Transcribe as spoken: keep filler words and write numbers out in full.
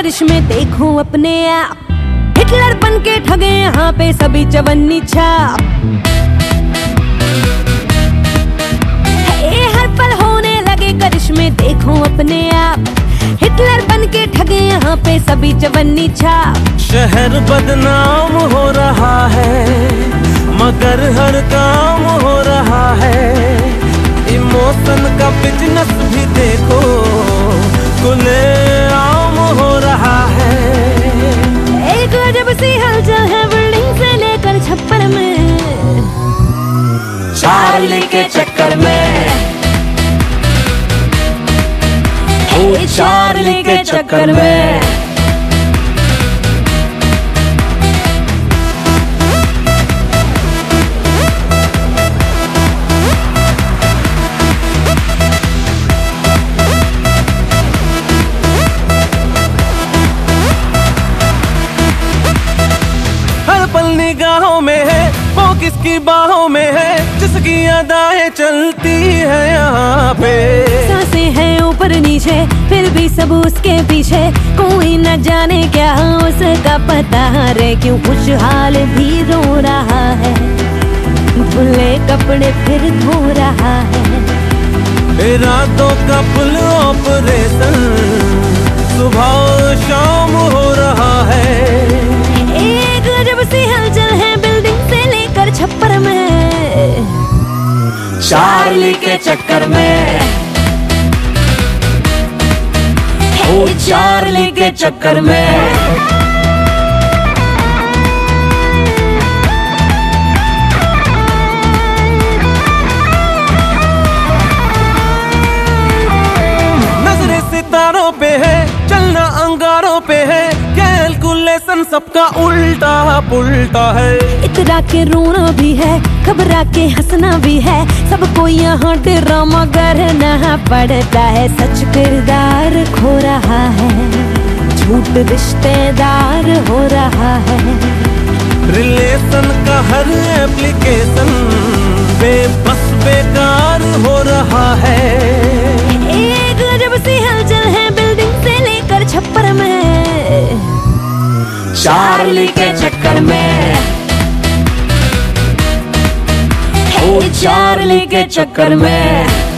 करिश्मे देखो अपने आप, हिटलर बन के ठगे यहाँ पे सभी चवन्नी छाप। हर पल होने लगे करिश्मे देखो अपने आप, हिटलर बन के ठगे यहाँ पे सभी चवन्नी छाप। शहर बदनाम हो रहा है मगर हर काम हो रहा है, इमोशन का बिजनेस भी देखो खुलेआम हो रहा है। एक अजब सी हलचल है बिल्डिंग से लेकर छप्पर में, चार्ली के चक्कर में, ए चार्ली के चक्कर में। हर पल निगाहों में है वो किसकी बाहों में है, जिसकी अदाएं चलती है यहाँ पे। सांसें हैं ऊपर नीचे फिर भी सब उसके पीछे, कोई न जाने क्या उसका पता रे, क्यों खुशहाल भी रो रहा है, धुले कपड़े फिर धो रहा है। रातों का फुल ऑपरेशन सुबह शाम हो रहा है। एक अजब सी हलचल है बिल्डिंग से लेकर छप्पर में, चार्ली के चक्कर में, ओ चार्ली के चक्कर में। सितारों पे है चलना अंगारों पे है, कैलकुलेशन सबका उल्टा पुल्टा है। इतरा के रोना भी है घबरा के हंसना भी है, सबको यहाँ ड्रामा करना पड़ता है। सच किरदार खो रहा है, झूठ रिश्तेदार हो रहा है। रिलेशन का हर एप्लीकेशन बेबस बेकार हो रहा है। एक अजब सी हलचल है बिल्डिंग से लेकर छप्पर में, चार्ली के चक्कर में, ओ चार्ली के चक्कर में।